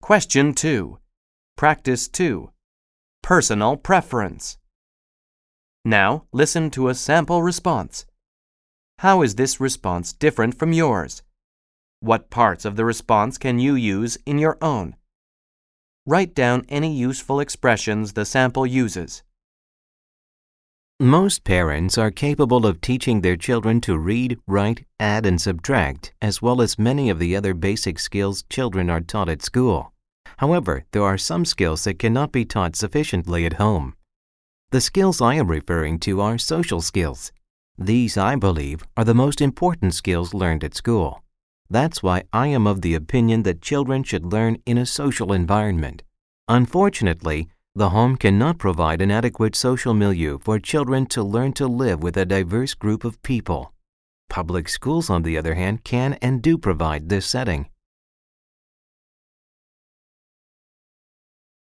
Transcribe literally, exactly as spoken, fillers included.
Question two. Practice two. Personal preference. Now listen to a sample response. How is this response different from yours? What parts of the response can you use in your own? Write down any useful expressions the sample uses. Most parents are capable of teaching their children to read, write, add, and subtract, as well as many of the other basic skills children are taught at school. However, there are some skills that cannot be taught sufficiently at home. The skills I am referring to are social skills. These, I believe, are the most important skills learned at school. That's why I am of the opinion that children should learn in a social environment. Unfortunately, the home cannot provide an adequate social milieu for children to learn to live with a diverse group of people. Public schools, on the other hand, can and do provide this setting.